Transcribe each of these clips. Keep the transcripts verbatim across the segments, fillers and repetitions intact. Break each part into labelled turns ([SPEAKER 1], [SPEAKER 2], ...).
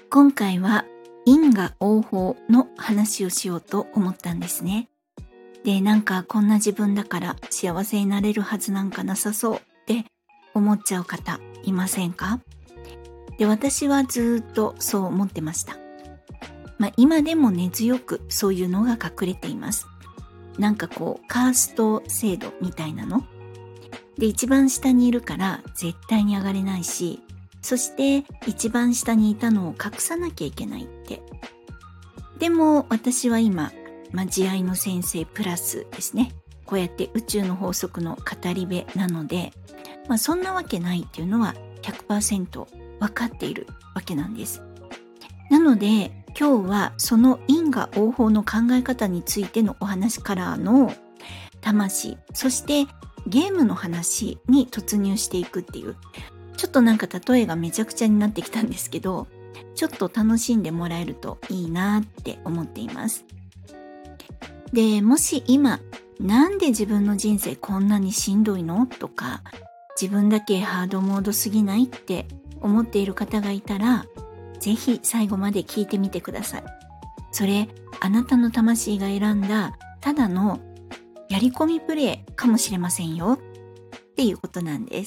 [SPEAKER 1] 今回は因果応報の話をしようと思ったんですね。で、なんかこんな自分だから幸せになれるはずなんかなさそうって思っちゃう方いませんか？で、私はずっとそう思ってました。まあ今でも根強くそういうのが隠れています。なんかこうカースト制度みたいなので、一番下にいるから絶対に上がれないし、そして一番下にいたのを隠さなきゃいけないって。でも私は今、まあ、慈愛の先生プラスですね、こうやって宇宙の法則の語り部なので、まあ、そんなわけないっていうのは ひゃくパーセント 分かっているわけなんです。なので今日はその因果応報の考え方についてのお話からの魂、そしてゲームの話に突入していくっていう、ちょっとなんか例えがめちゃくちゃになってきたんですけど、ちょっと楽しんでもらえるといいなって思っています。で、もし今、なんで自分の人生こんなにしんどいのとか、自分だけハードモードすぎないって思っている方がいたら、ぜひ最後まで聞いてみてください。それ、あなたの魂が選んだただのやり込みプレイかもしれませんよっていうことなんです。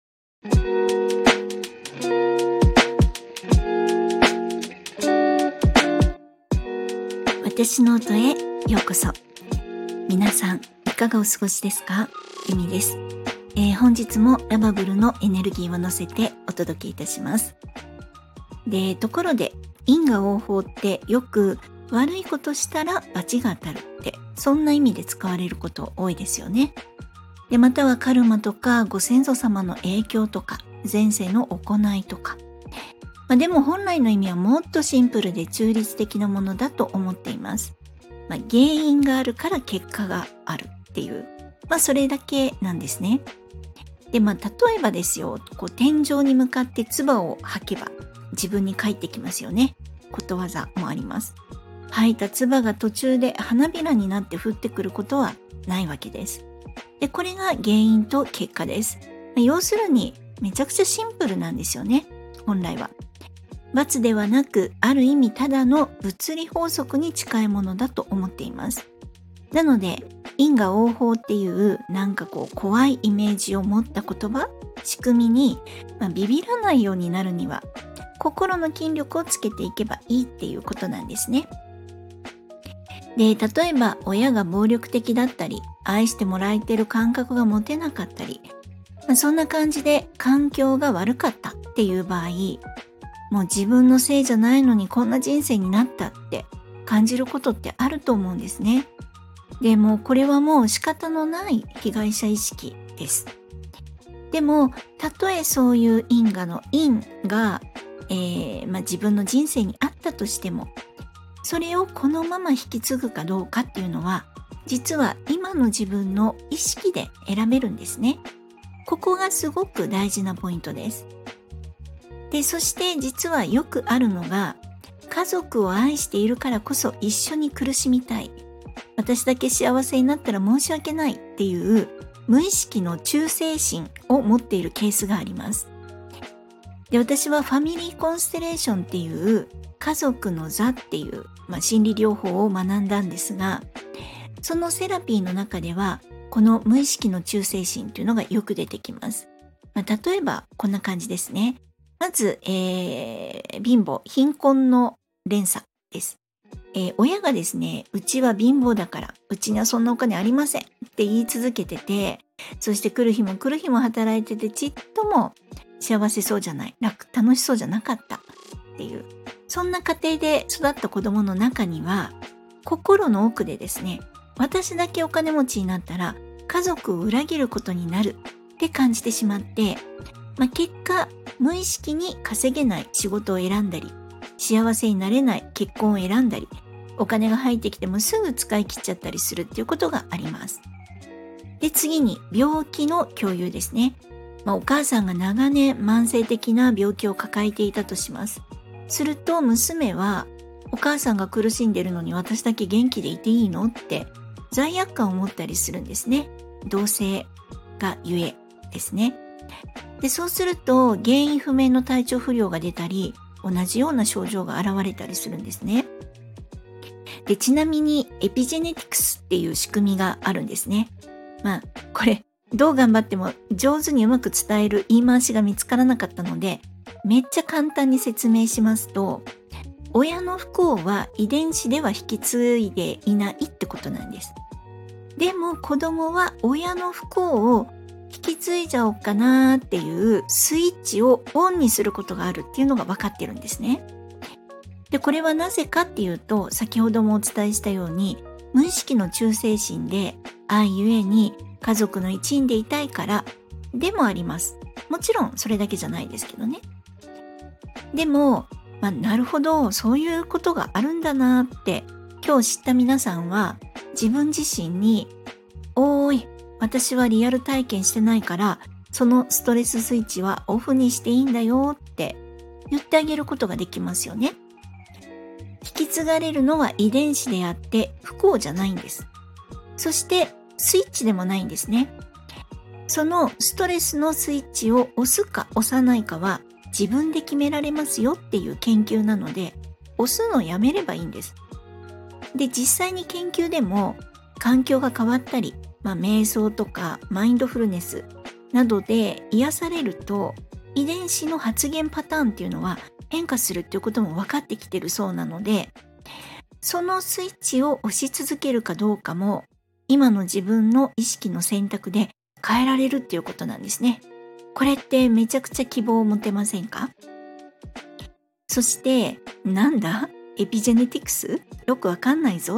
[SPEAKER 1] 私の音へようこそ。皆さんいかがお過ごしですか？ゆみです、えー、本日もラバブルのエネルギーを乗せてお届けいたします。で、ところで因果応報ってよく悪いことしたら罰が当たるってそんな意味で使われること多いですよね。で、またはカルマとかご先祖様の影響とか前世の行いとか、まあ、でも本来の意味はもっとシンプルで中立的なものだと思っています。まあ、原因があるから結果があるっていう、まあそれだけなんですね。で、まあ例えばですよ、こう天井に向かって唾を吐けば自分に返ってきますよね。ことわざもあります。吐いた唾が途中で花びらになって降ってくることはないわけです。で、これが原因と結果です。まあ、要するにめちゃくちゃシンプルなんですよね、本来は。罰ではなく、ある意味ただの物理法則に近いものだと思っています。なので、因果応報っていうなんかこう怖いイメージを持った言葉、仕組みに、まあ、ビビらないようになるには、心の筋力をつけていけばいいっていうことなんですね。で、例えば親が暴力的だったり、愛してもらえてる感覚が持てなかったり、まあ、そんな感じで環境が悪かったっていう場合、もう自分のせいじゃないのにこんな人生になったって感じることってあると思うんですね。でもこれはもう仕方のない被害者意識です。でもたとえそういう因果の因が、えーまあ、自分の人生にあったとしても、それをこのまま引き継ぐかどうかっていうのは、実は今の自分の意識で選べるんですね。ここがすごく大事なポイントです。で、そして実はよくあるのが、家族を愛しているからこそ一緒に苦しみたい。私だけ幸せになったら申し訳ないっていう無意識の忠誠心を持っているケースがあります。で、私はファミリーコンステレーションっていう家族の座っていう、まあ、心理療法を学んだんですが、そのセラピーの中ではこの無意識の忠誠心っていうのがよく出てきます。まあ、例えばこんな感じですね。まず、えー、貧乏、貧困の連鎖です、えー。親がですね、うちは貧乏だから、うちにはそんなお金ありませんって言い続けてて、そして来る日も来る日も働いてて、ちっとも幸せそうじゃない、楽、楽しそうじゃなかったっていう、そんな家庭で育った子供の中には、心の奥でですね、私だけお金持ちになったら家族を裏切ることになるって感じてしまって、まあ、結果無意識に稼げない仕事を選んだり、幸せになれない結婚を選んだり、お金が入ってきてもすぐ使い切っちゃったりするっていうことがあります。で、次に病気の共有ですね。まあ、お母さんが長年慢性的な病気を抱えていたとします。すると娘は、お母さんが苦しんでるのに私だけ元気でいていいのって罪悪感を持ったりするんですね。同性がゆえですね。で、そうすると原因不明の体調不良が出たり、 同じような症状が現れたりするんですね。で、ちなみにエピジェネティクスっていう仕組みがあるんですね。まあこれどう頑張っても上手にうまく伝える言い回しが見つからなかったので、めっちゃ簡単に説明しますと、親の不幸は遺伝子では引き継いでいないってことなんです。でも子供は親の不幸を引き継いじゃおうかなっていうスイッチをオンにすることがあるっていうのが分かってるんですね。で、これはなぜかっていうと、先ほどもお伝えしたように、無意識の忠誠心で愛ゆえに家族の一員でいたいからでもあります。もちろんそれだけじゃないですけどね。でも、まあ、なるほど、そういうことがあるんだなって今日知った皆さんは、自分自身におーい、私はリアル体験してないからそのストレススイッチはオフにしていいんだよって言ってあげることができますよね。引き継がれるのは遺伝子であって不幸じゃないんです。そしてスイッチでもないんですね。そのストレスのスイッチを押すか押さないかは自分で決められますよっていう研究なので、押すのをやめればいいんです。で、実際に研究でも環境が変わったり、まあ、瞑想とかマインドフルネスなどで癒されると、遺伝子の発現パターンっていうのは変化するっていうことも分かってきてるそうなので、そのスイッチを押し続けるかどうかも今の自分の意識の選択で変えられるっていうことなんですね。これってめちゃくちゃ希望を持てませんか？そしてなんだエピジェネティクスよくわかんないぞって。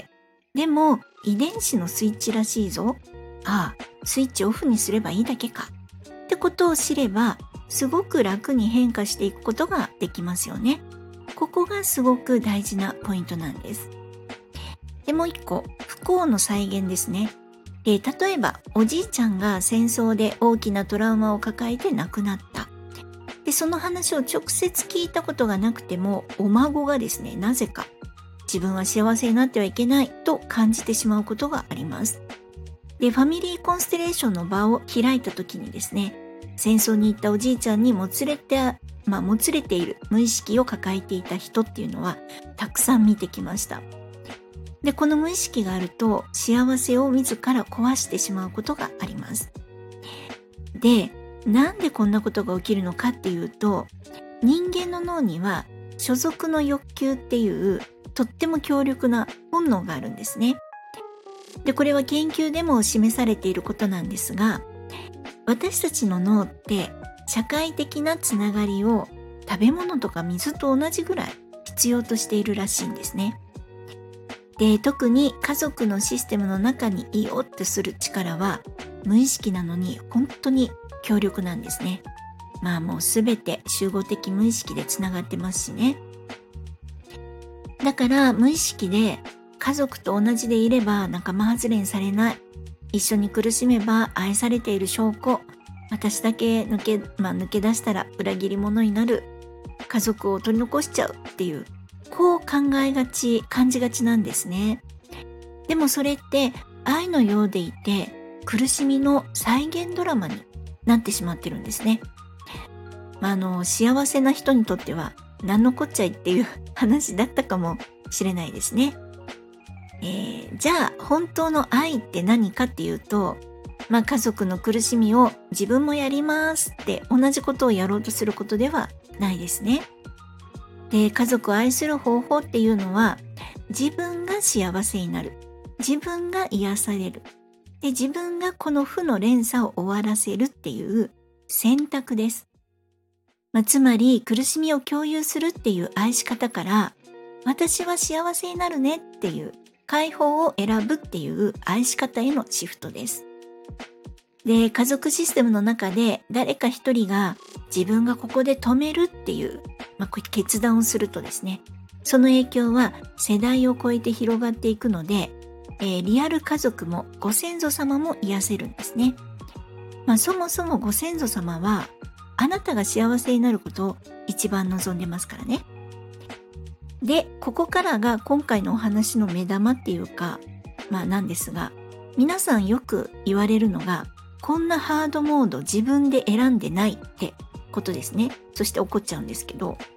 [SPEAKER 1] でも遺伝子のスイッチらしいぞ。ああ、スイッチオフにすればいいだけか。ってことを知ればすごく楽に変化していくことができますよね。ここがすごく大事なポイントなんです。で、もう一個、不幸の再現ですね。えー、例えばおじいちゃんが戦争で大きなトラウマを抱えて亡くなった。で、その話を直接聞いたことがなくても、お孫がですね、なぜか自分は幸せになってはいけないと感じてしまうことがあります。で、ファミリーコンステレーションの場を開いた時にですね、戦争に行ったおじいちゃんにもつれて、まあ、もつれている無意識を抱えていた人っていうのはたくさん見てきました。で、この無意識があると幸せを自ら壊してしまうことがあります。で、なんでこんなことが起きるのかっていうと、人間の脳には所属の欲求っていうとっても強力な本能があるんですね。で、これは研究でも示されていることなんですが、私たちの脳って社会的なつながりを食べ物とか水と同じぐらい必要としているらしいんですね。で、特に家族のシステムの中にいようとする力は無意識なのに本当に強力なんですね。まあもうすべて集合的無意識でつながってますしね。だから無意識で家族と同じでいれば仲間外れにされない。一緒に苦しめば愛されている証拠。私だけ抜け、まあ、抜け出したら裏切り者になる。家族を取り残しちゃうっていう、こう考えがち、感じがちなんですね。でもそれって愛のようでいて苦しみの再現ドラマになってしまってるんですね。まあ、あの幸せな人にとっては何のこっちゃいっていう話だったかもしれないですね。えー、じゃあ本当の愛って何かっていうと、まあ、家族の苦しみを自分もやりますって同じことをやろうとすることではないですね。で、家族を愛する方法っていうのは、自分が幸せになる、自分が癒される、で、自分がこの負の連鎖を終わらせるっていう選択です。まあ、つまり苦しみを共有するっていう愛し方から、私は幸せになるねっていう解放を選ぶっていう愛し方へのシフトです。で、家族システムの中で誰か一人が自分がここで止めるっていう、まあ、決断をするとですね、その影響は世代を超えて広がっていくので、えー、リアル家族もご先祖様も癒せるんですね。まあ、そもそもご先祖様はあなたが幸せになることを一番望んでますからね。で、ここからが今回のお話の目玉っていうか、まあなんですが、皆さんよく言われるのが、こんなハードモード自分で選んでないってことですね。そして怒っちゃうんですけど、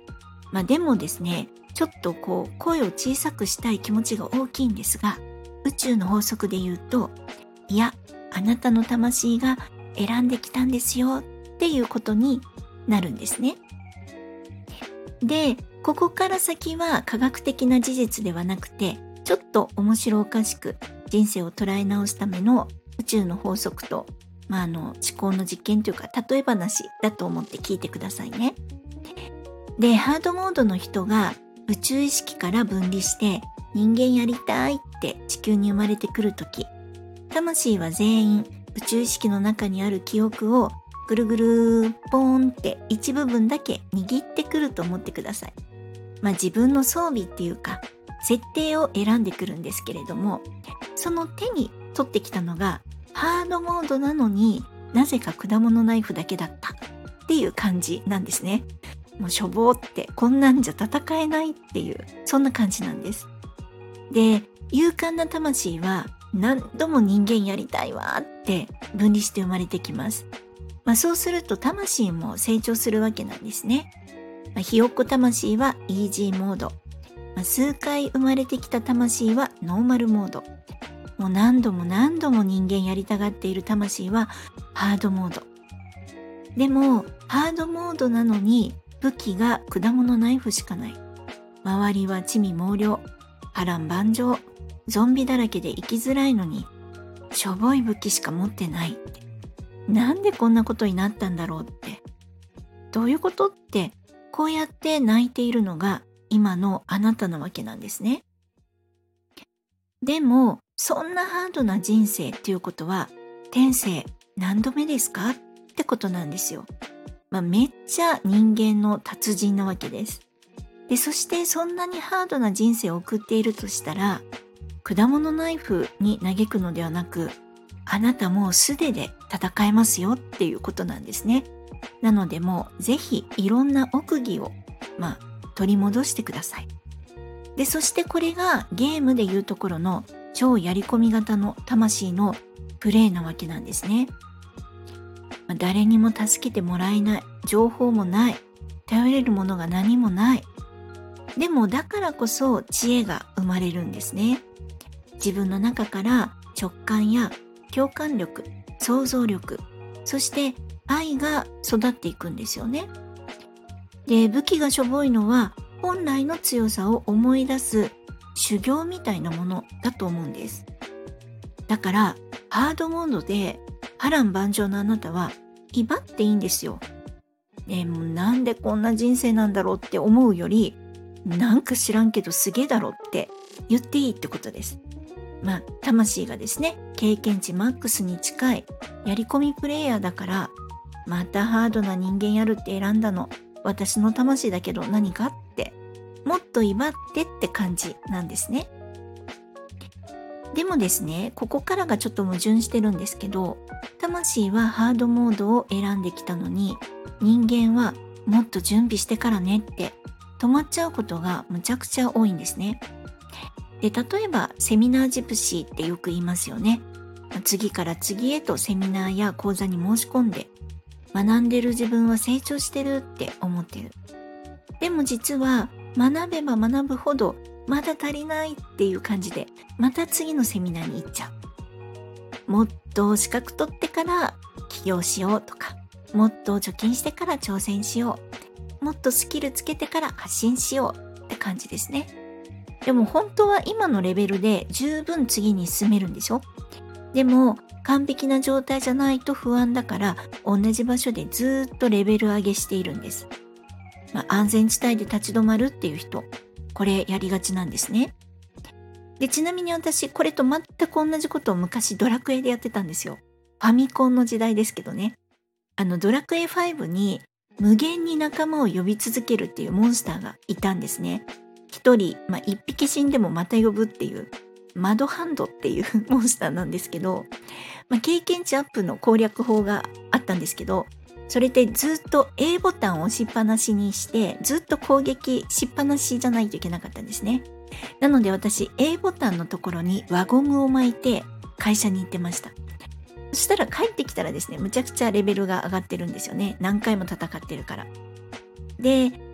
[SPEAKER 1] まあでもですね、ちょっとこう声を小さくしたい気持ちが大きいんですが、宇宙の法則で言うと、いや、あなたの魂が選んできたんですよっていうことになるんですね。で、ここから先は科学的な事実ではなくて、ちょっと面白おかしく人生を捉え直すための宇宙の法則と、まあ、あの思考の実験というか例え話だと思って聞いてくださいね。で、ハードモードの人が宇宙意識から分離して人間やりたいって地球に生まれてくるとき、魂は全員宇宙意識の中にある記憶をぐるぐるポーンって一部分だけ握ってくると思ってください。まあ自分の装備っていうか設定を選んでくるんですけれども、その手に取ってきたのがハードモードなのになぜか果物ナイフだけだったっていう感じなんですね。もうしょぼーってこんなんじゃ戦えないっていう、そんな感じなんです。で、勇敢な魂は何度も人間やりたいわーって分離して生まれてきます。まあ、そうすると魂も成長するわけなんですね。まあ、ひよっこ魂はイージーモード。まあ、数回生まれてきた魂はノーマルモード。もう何度も何度も人間やりたがっている魂はハードモード。でも、ハードモードなのに武器が果物ナイフしかない。周りは魑魅魍魎、波乱万丈、ゾンビだらけで生きづらいのに、しょぼい武器しか持ってないって。なんでこんなことになったんだろうって。どういうことって、こうやって泣いているのが今のあなたなわけなんですね。でも、そんなハードな人生っていうことは、天性何度目ですかってことなんですよ。まあ、めっちゃ人間の達人なわけです。で、そしてそんなにハードな人生を送っているとしたら、果物ナイフに嘆くのではなく、あなたもう素手で戦えますよっていうことなんですね。なのでもうぜひいろんな奥義を、まあ、取り戻してください。で、そしてこれがゲームでいうところの超やり込み型の魂のプレイなわけなんですね。まあ、誰にも助けてもらえない、情報もない、頼れるものが何もない。でもだからこそ知恵が生まれるんですね。自分の中から直感や共感力、想像力、そして愛が育っていくんですよね。で、武器がしょぼいのは本来の強さを思い出す修行みたいなものだと思うんです。だからハードモードで波乱万丈のあなたは威張っていいんですよ。でもなんでこんな人生なんだろうって思うより、なんか知らんけどすげえだろって言っていいってことです。まあ、魂がですね、経験値マックスに近いやり込みプレイヤーだから、またハードな人間やるって選んだの、私の魂だけど何かって、もっと威張ってって感じなんですね。でもですね、ここからがちょっと矛盾してるんですけど、魂はハードモードを選んできたのに、人間はもっと準備してからねって止まっちゃうことがむちゃくちゃ多いんですね。で、例えばセミナージプシーってよく言いますよね。次から次へとセミナーや講座に申し込んで、学んでる自分は成長してるって思ってる。でも実は学べば学ぶほどまだ足りないっていう感じで、また次のセミナーに行っちゃう。もっと資格取ってから起業しようとか、もっと貯金してから挑戦しよう。もっとスキルつけてから発信しようって感じですね。でも本当は今のレベルで十分次に進めるんでしょ？でも完璧な状態じゃないと不安だから同じ場所でずっとレベル上げしているんです。まあ、安全地帯で立ち止まるっていう人、これやりがちなんですね。で、ちなみに私これと全く同じことを昔ドラクエでやってたんですよ。ファミコンの時代ですけどね。あのドラクエファイブに無限に仲間を呼び続けるっていうモンスターがいたんですね。一人、まあ、一匹死んでもまた呼ぶっていうマドハンドっていうモンスターなんですけど、まあ、経験値アップの攻略法があったんですけど、それでずっと A ボタンを押しっぱなしにしてずっと攻撃しっぱなしじゃないといけなかったんですね。なので私 A ボタンのところに輪ゴムを巻いて会社に行ってました。そしたら帰ってきたらですね、むちゃくちゃレベルが上がってるんですよね。何回も戦ってるから。で、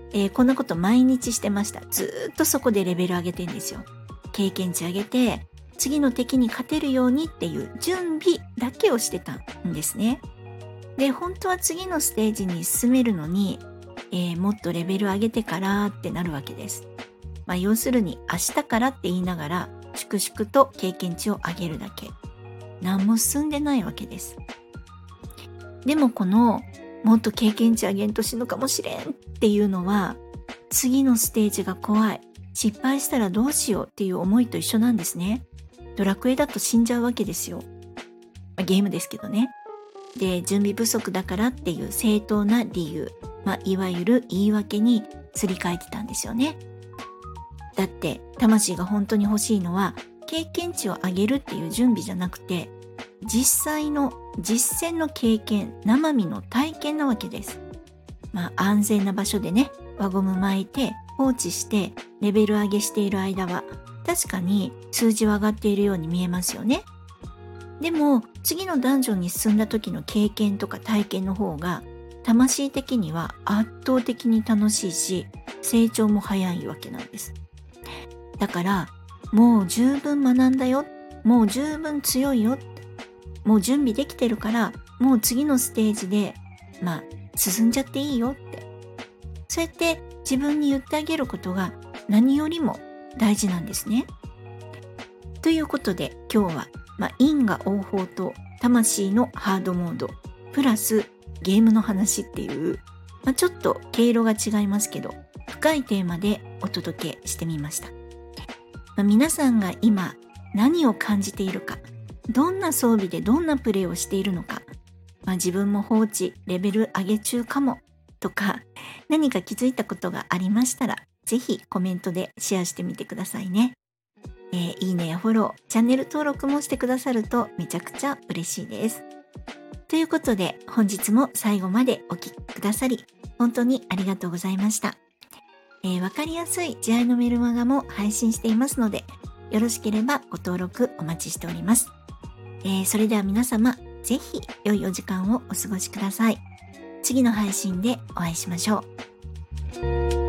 [SPEAKER 1] えー、こんなこと毎日してました。ずーっとそこでレベル上げてんですよ。経験値上げて、次の敵に勝てるようにっていう準備だけをしてたんですね。で、本当は次のステージに進めるのに、えー、もっとレベル上げてからってなるわけです。まあ、要するに明日からって言いながら、粛々と経験値を上げるだけ。何も進んでないわけです。でもこの、もっと経験値上げんと死ぬかもしれんっていうのは、次のステージが怖い。失敗したらどうしようっていう思いと一緒なんですね。ドラクエだと死んじゃうわけですよ。まあ、ゲームですけどね。で、準備不足だからっていう正当な理由、まあ、いわゆる言い訳にすり替えてたんですよね。だって、魂が本当に欲しいのは、経験値を上げるっていう準備じゃなくて、実際の実践の経験、生身の体験なわけです。まあ、安全な場所でね、輪ゴム巻いて放置してレベル上げしている間は、確かに数字は上がっているように見えますよね。でも、次のダンジョンに進んだ時の経験とか体験の方が、魂的には圧倒的に楽しいし、成長も早いわけなんです。だから、もう十分学んだよ。もう十分強いよ。もう準備できてるから、もう次のステージで、まあ、進んじゃっていいよって。そうやって自分に言ってあげることが何よりも大事なんですね。ということで、今日は、まあ、因果応報と魂のハードモード、プラスゲームの話っていう、まあ、ちょっと毛色が違いますけど、深いテーマでお届けしてみました。まあ、皆さんが今何を感じているか、どんな装備でどんなプレイをしているのか、まあ、自分も放置、レベル上げ中かもとか、何か気づいたことがありましたら、ぜひコメントでシェアしてみてくださいね。えー、いいねやフォロー、チャンネル登録もしてくださるとめちゃくちゃ嬉しいです。ということで、本日も最後までお聞きくださり、本当にありがとうございました。えー、わかりやすい慈愛のメルマガも配信していますので、よろしければご登録お待ちしております。えー、それでは皆様、ぜひ良いお時間をお過ごしください。次の配信でお会いしましょう。